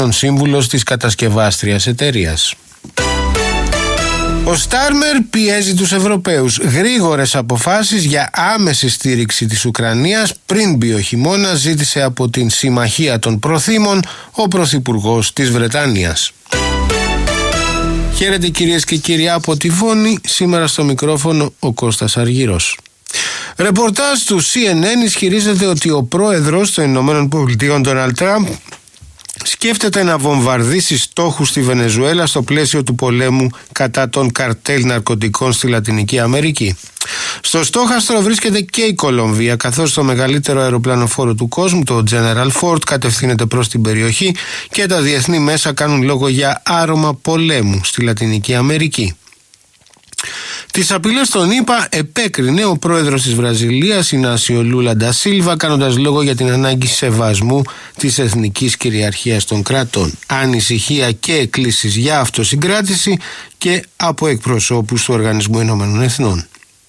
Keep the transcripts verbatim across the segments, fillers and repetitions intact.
σύμβουλος της κατασκευάστριας εταιρείας. Ο Στάρμερ πιέζει τους Ευρωπαίους γρήγορες αποφάσεις για άμεση στήριξη της Ουκρανίας. Πριν μπει ο χειμώνας, ζήτησε από την Συμμαχία των Προθήμων ο Πρωθυπουργός της Βρετανίας. Χαίρετε κυρίες και κύριοι από τη Βόνη, σήμερα στο μικρόφωνο ο Κώστας Αργυρός. Ρεπορτάζ του σι εν εν ισχυρίζεται ότι ο πρόεδρος των Ηνωμένων Πολιτειών Ντόναλντ Τραμπ σκέφτεται να βομβαρδίσει στόχους στη Βενεζουέλα στο πλαίσιο του πολέμου κατά των καρτέλ ναρκωτικών στη Λατινική Αμερική. Στο στόχαστρο βρίσκεται και η Κολομβία, καθώς το μεγαλύτερο αεροπλανοφόρο του κόσμου, το General Ford, κατευθύνεται προς την περιοχή και τα διεθνή μέσα κάνουν λόγο για άρωμα πολέμου στη Λατινική Αμερική. Τις απειλές των ΗΠΑ επέκρινε ο πρόεδρος της Βραζιλίας, Ινάσιο Λούλα ντα Σίλβα, κάνοντας λόγο για την ανάγκη σεβασμού της εθνικής κυριαρχίας των κρατών. Ανησυχία και εκκλήσεις για αυτοσυγκράτηση και από εκπροσώπους του Οργανισμού Ηνωμένων Εθνών.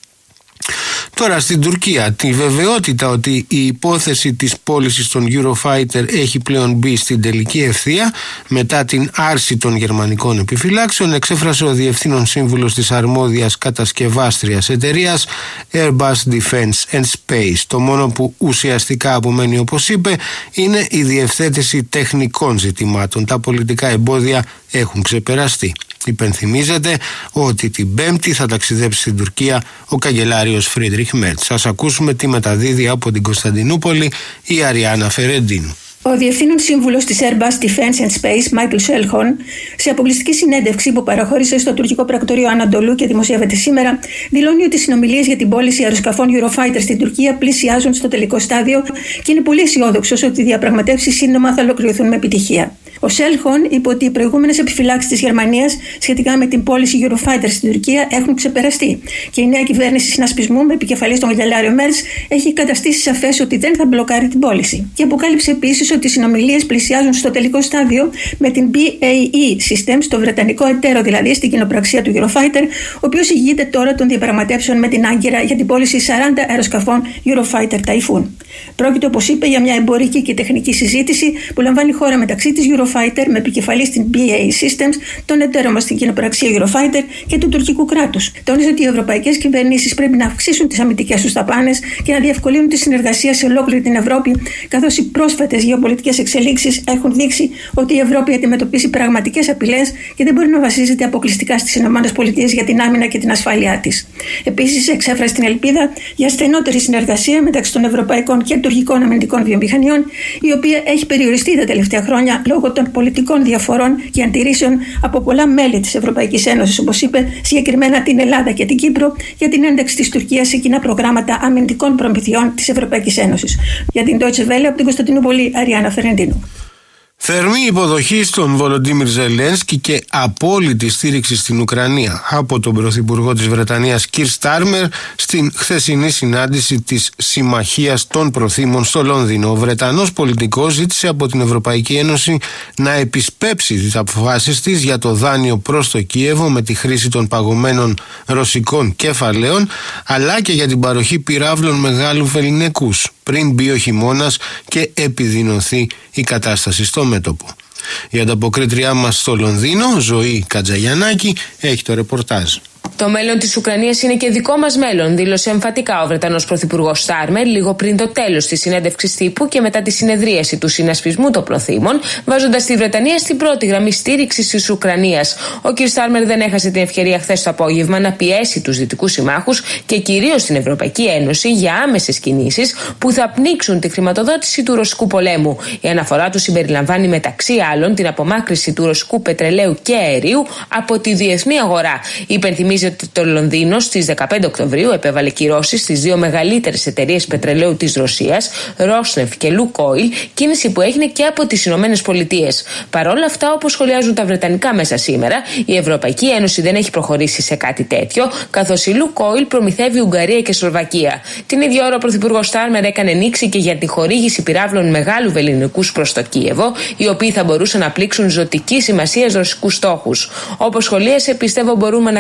Τώρα στην Τουρκία, τη βεβαιότητα ότι η υπόθεση της πώλησης των Eurofighter έχει πλέον μπει στην τελική ευθεία μετά την άρση των γερμανικών επιφυλάξεων, εξέφρασε ο διευθύνων σύμβουλος της αρμόδιας κατασκευάστριας εταιρείας Airbus Defence and Space. Το μόνο που ουσιαστικά απομένει, όπως είπε, είναι η διευθέτηση τεχνικών ζητημάτων. Τα πολιτικά εμπόδια έχουν ξεπεραστεί. Υπενθυμίζεται ότι την Πέμπτη θα ταξιδέψει στην Τουρκία ο καγκελάριος Φρίντριχ Μέρτς. Σας ακούσουμε τι μεταδίδει από την Κωνσταντινούπολη η Αριάννα Φερεντίνου. Ο διευθύνων σύμβουλος της Airbus Defence and Space, Μάικλ Σέλχον, σε αποκλειστική συνέντευξη που παραχώρησε στο τουρκικό πρακτορείο Ανατολού και δημοσιεύεται σήμερα, δηλώνει ότι οι συνομιλίες για την πώληση αεροσκαφών Eurofighter στην Τουρκία πλησιάζουν στο τελικό στάδιο και είναι πολύ αισιόδοξος ότι οι διαπραγματεύσεις σύντομα θα ολοκληρωθούν με επιτυχία. Ο Σέλχον είπε ότι οι προηγούμενες επιφυλάξεις της Γερμανίας σχετικά με την πώληση Eurofighter στην Τουρκία έχουν ξεπεραστεί και η νέα κυβέρνηση συνασπισμού με επικεφαλής τον καγκελάριο Μέρτς έχει καταστήσει σαφές ότι δεν θα μπλοκάρει την πώληση. Και αποκάλυψε επίσης ότι οι συνομιλίες πλησιάζουν στο τελικό στάδιο με την μπι έι ι Systems, το βρετανικό εταίρο δηλαδή στην κοινοπραξία του Eurofighter, ο οποίος ηγείται τώρα των διαπραγματεύσεων με την Άγκυρα για την πώληση σαράντα αεροσκαφών Eurofighter Typhoon. Πρόκειται, όπως είπε, για μια εμπορική και τεχνική συζήτηση που λαμβάνει χώρα μεταξύ της Eurofighter με επικεφαλή στην μπι έι ι Systems, τον εταίρο μας στην κοινοπραξία Eurofighter και του τουρκικού κράτους. Τόνισε ότι οι ευρωπαϊκές κυβερνήσεις πρέπει να αυξήσουν τις αμυντικές τους δαπάνες και να διευκολύνουν τη συνεργασία σε ολόκληρη την Ευρώπη, καθώς οι πρόσφατες γεωπολιτικές εξελίξεις έχουν δείξει ότι η Ευρώπη αντιμετωπίζει πραγματικές απειλές και δεν μπορεί να βασίζεται αποκλειστικά στις ΗΠΑ για την άμυνα και την ασφάλειά της. Επίσης, εξέφρασε την ελπίδα για στενότερη συνεργασία μεταξύ των ευρωπαϊκών και τουρκικών αμυντικών βιομηχανιών, η οποία έχει περιοριστεί τα τελευταία χρόνια λόγω των πολιτικών διαφορών και αντιρρήσεων από πολλά μέλη της Ευρωπαϊκής Ένωσης, όπως είπε, συγκεκριμένα την Ελλάδα και την Κύπρο, για την ένταξη της Τουρκίας σε κοινά προγράμματα αμυντικών προμηθειών της Ευρωπαϊκής Ένωσης. Για την Deutsche Welle από την Κωνσταντινούπολη, Αριάννα Φερεντίνου. Θερμή υποδοχή στον Βολοντίμιρ Ζελένσκι και απόλυτη στήριξη στην Ουκρανία από τον Πρωθυπουργό της Βρετανίας Κιρ Στάρμερ στην χθεσινή συνάντηση της Συμμαχίας των Προθήμων στο Λονδίνο. Ο Βρετανός πολιτικός ζήτησε από την Ευρωπαϊκή Ένωση να επισπέψει τις αποφάσεις της για το δάνειο προς το Κίεβο με τη χρήση των παγωμένων ρωσικών κεφαλαίων, αλλά και για την παροχή πυράβλων μεγάλου βεληνικούς πριν μπει ο χειμώνας και επιδεινωθεί η κατάσταση στο μέτωπο. Η ανταποκρίτριά μας στο Λονδίνο, Ζωή Κατζαγιαννάκη, έχει το ρεπορτάζ. Το μέλλον της Ουκρανίας είναι και δικό μας μέλλον, δήλωσε εμφατικά ο Βρετανός Πρωθυπουργός Στάρμερ λίγο πριν το τέλος της συνέντευξης τύπου και μετά τη συνεδρίαση του Συνασπισμού των Προθήμων, βάζοντας τη Βρετανία στην πρώτη γραμμή στήριξης της Ουκρανίας. Ο κ. Στάρμερ δεν έχασε την ευκαιρία χθες το απόγευμα να πιέσει τους δυτικούς συμμάχους και κυρίως την Ευρωπαϊκή Ένωση για άμεσες κινήσεις που θα πνίξουν τη χρηματοδότηση του ρωσικού πολέμου. Η αναφορά του συμπεριλαμβάνει μεταξύ άλλων την απομάκρυνση του ρωσικού πετρελαίου και αερίου από τη διεθνή αγορά. Υπενθυμίζει ότι το Λονδίνο στις δεκαπέντε Οκτωβρίου επέβαλε κυρώσεις στις δύο μεγαλύτερες εταιρείες πετρελαίου της Ρωσίας, Rosneft και Lukoil, κίνηση που έγινε και από τις Ηνωμένες Πολιτείες. Παρ' όλα αυτά, όπως σχολιάζουν τα βρετανικά μέσα σήμερα, η Ευρωπαϊκή Ένωση δεν έχει προχωρήσει σε κάτι τέτοιο, καθώς η Lukoil προμηθεύει Ουγγαρία και Σλοβακία. Την ίδια ώρα, ο Πρωθυπουργός Στάρμερ έκανε νήξη και για τη χορήγηση πυράβλων μεγάλου βεληνικούς προς το Κίεβο, οι οποίοι θα μπορούσαν να πλήξουν ζωτική σημασία ρωσικούς στόχους. Όπως σχολίασε, πιστεύω μπορούμε να κάνουμε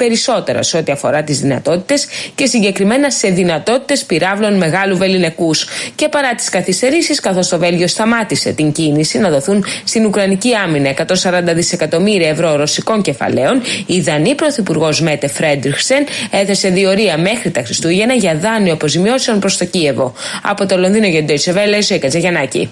περισσότερα σε ό,τι αφορά τις δυνατότητες και συγκεκριμένα σε δυνατότητες πυράβλων μεγάλου βεληνικούς. Και παρά τις καθυστερήσεις, καθώς το Βέλγιο σταμάτησε την κίνηση να δοθούν στην Ουκρανική άμυνα εκατόν σαράντα δισεκατομμύρια ευρώ ρωσικών κεφαλαίων, η Δανή Πρωθυπουργός Μέτε Φρέντριχσεν έθεσε διορία μέχρι τα Χριστούγεννα για δάνειο αποζημιώσεων προς το Κίεβο. Από το Λονδίνο για την Deutsche Welle, Ζωή Κατζαγιαννάκη.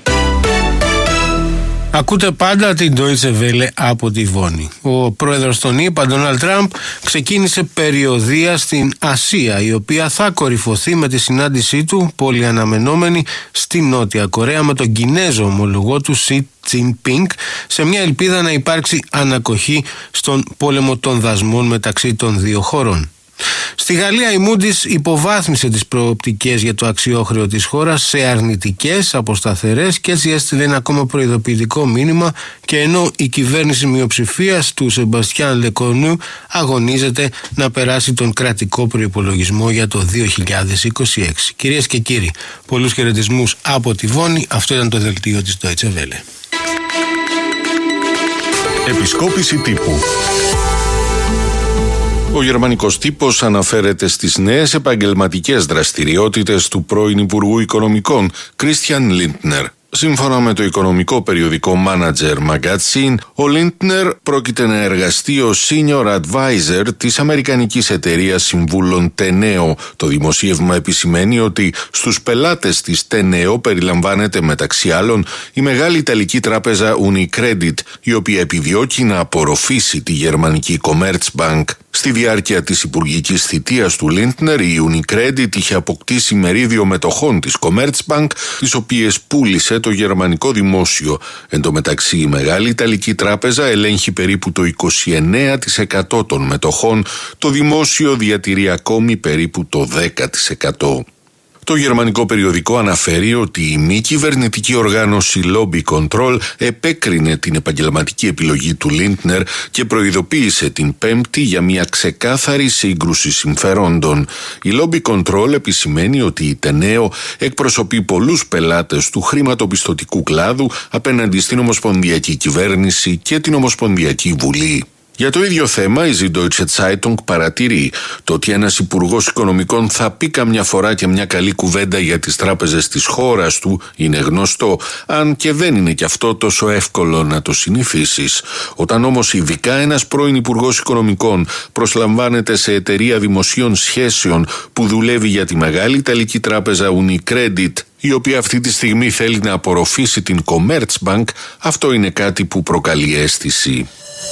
Ακούτε πάντα την Deutsche Welle από τη Βόνη. Ο πρόεδρος των ΗΠΑ, Ντόναλντ Τραμπ, ξεκίνησε περιοδεία στην Ασία, η οποία θα κορυφωθεί με τη συνάντησή του, πολύ αναμενόμενη, στη Νότια Κορέα με τον Κινέζο ομολογό του Σι Τζινπίνγκ, σε μια ελπίδα να υπάρξει ανακοχή στον πόλεμο των δασμών μεταξύ των δύο χωρών. Στη Γαλλία η Moody's υποβάθμισε τις προοπτικές για το αξιόχρεο της χώρας σε αρνητικές από σταθερές και έτσι έστειλε ένα ακόμα προειδοποιητικό μήνυμα, και ενώ η κυβέρνηση μειοψηφίας του Σεμπαστιάν Λεκορνού αγωνίζεται να περάσει τον κρατικό προϋπολογισμό για το δύο χιλιάδες είκοσι έξι. Κυρίες και κύριοι, πολλούς χαιρετισμούς από τη Βόνη. Αυτό ήταν το δελτίο της Deutsche Welle. Επισκόπηση τύπου. Ο γερμανικός τύπος αναφέρεται στις νέες επαγγελματικές δραστηριότητες του πρώην Υπουργού Οικονομικών Christian Lindner. Σύμφωνα με το οικονομικό περιοδικό Manager Magazine, ο Lindner πρόκειται να εργαστεί ως Senior Advisor της αμερικανικής εταιρείας συμβούλων Teneo. Το δημοσίευμα επισημαίνει ότι στους πελάτες της Teneo περιλαμβάνεται μεταξύ άλλων η μεγάλη ιταλική τράπεζα Unicredit, η οποία επιδιώκει να απορροφήσει τη γερμανική Commerzbank. Στη διάρκεια της υπουργικής θητείας του Lindner, η Unicredit είχε αποκτήσει μερίδιο μετοχών της Commerzbank, τις οποίες πούλησε το γερμανικό δημόσιο. Εν τω μεταξύ, η μεγάλη ιταλική τράπεζα ελέγχει περίπου το είκοσι εννέα τοις εκατό των μετοχών, το δημόσιο διατηρεί ακόμη περίπου το δέκα τοις εκατό. Το γερμανικό περιοδικό αναφέρει ότι η μη κυβερνητική οργάνωση Lobby Control επέκρινε την επαγγελματική επιλογή του Lindner και προειδοποίησε την Πέμπτη για μια ξεκάθαρη σύγκρουση συμφερόντων. Η Lobby Control επισημαίνει ότι η Teneo εκπροσωπεί πολλούς πελάτες του χρηματοπιστωτικού κλάδου απέναντι στην Ομοσπονδιακή Κυβέρνηση και την Ομοσπονδιακή Βουλή. Για το ίδιο θέμα, η Süddeutsche Zeitung παρατηρεί το ότι ένας υπουργός οικονομικών θα πει καμιά φορά και μια καλή κουβέντα για τις τράπεζες της χώρας του είναι γνωστό, αν και δεν είναι κι αυτό τόσο εύκολο να το συνηθίσεις. Όταν όμως ειδικά ένας πρώην υπουργός οικονομικών προσλαμβάνεται σε εταιρεία δημοσίων σχέσεων που δουλεύει για τη μεγάλη ιταλική τράπεζα Unicredit, η οποία αυτή τη στιγμή θέλει να απορροφήσει την Commerzbank, αυτό είναι κάτι που προκαλεί αίσθηση.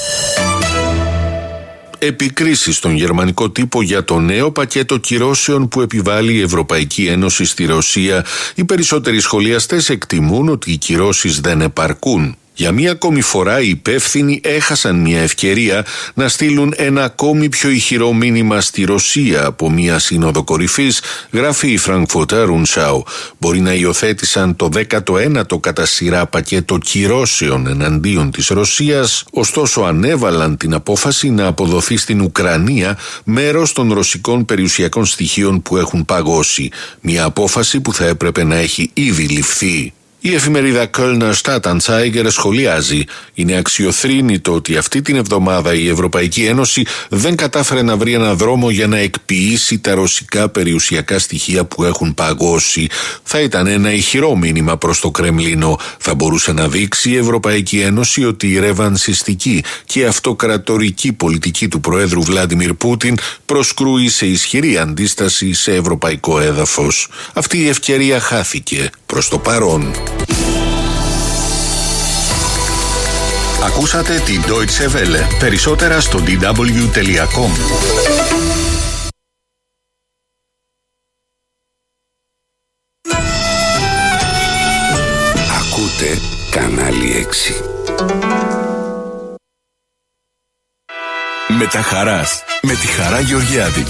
Επικρίσεις στον γερμανικό τύπο για το νέο πακέτο κυρώσεων που επιβάλλει η Ευρωπαϊκή Ένωση στη Ρωσία. Οι περισσότεροι σχολιαστές εκτιμούν ότι οι κυρώσεις δεν επαρκούν. Για μία ακόμη φορά οι υπεύθυνοι έχασαν μια ευκαιρία να στείλουν ένα ακόμη πιο ηχηρό μήνυμα στη Ρωσία από μια σύνοδο κορυφής, γράφει η Frankfurter Rundschau. Μπορεί να υιοθέτησαν το δέκατο ένατο κατά σειρά πακέτο κυρώσεων εναντίον της Ρωσίας, ωστόσο ανέβαλαν την απόφαση να αποδοθεί στην Ουκρανία μέρος των ρωσικών περιουσιακών στοιχείων που έχουν παγώσει. Μια απόφαση που θα έπρεπε να έχει ήδη ληφθεί. Η εφημερίδα Kölner Stadtanzeiger σχολιάζει: είναι αξιοθρήνητο ότι αυτή την εβδομάδα η Ευρωπαϊκή Ένωση δεν κατάφερε να βρει ένα δρόμο για να εκποιήσει τα ρωσικά περιουσιακά στοιχεία που έχουν παγώσει. Θα ήταν ένα ηχηρό μήνυμα προς το Κρεμλίνο. Θα μπορούσε να δείξει η Ευρωπαϊκή Ένωση ότι η ρεβανσιστική και αυτοκρατορική πολιτική του Προέδρου Βλάντιμιρ Πούτιν προσκρούει σε ισχυρή αντίσταση σε ευρωπαϊκό έδαφος. Αυτή η ευκαιρία χάθηκε προς το παρόν. Ακούσατε την Deutsche Welle. Περισσότερα στο ντι ντάμπλιου τελεία κομ. Ακούτε κανάλι έξι. Με τα χαράς, με τη Χαρά Γεωργιάδη.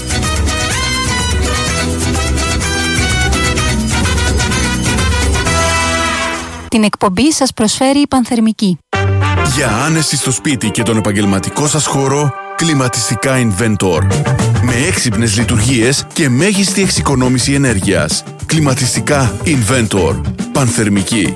Την εκπομπή σας προσφέρει η Πανθερμική. Για άνεση στο σπίτι και τον επαγγελματικό σας χώρο, κλιματιστικά Inventor. Με έξυπνες λειτουργίες και μέγιστη εξοικονόμηση ενέργειας. Κλιματιστικά Inventor. Πανθερμική.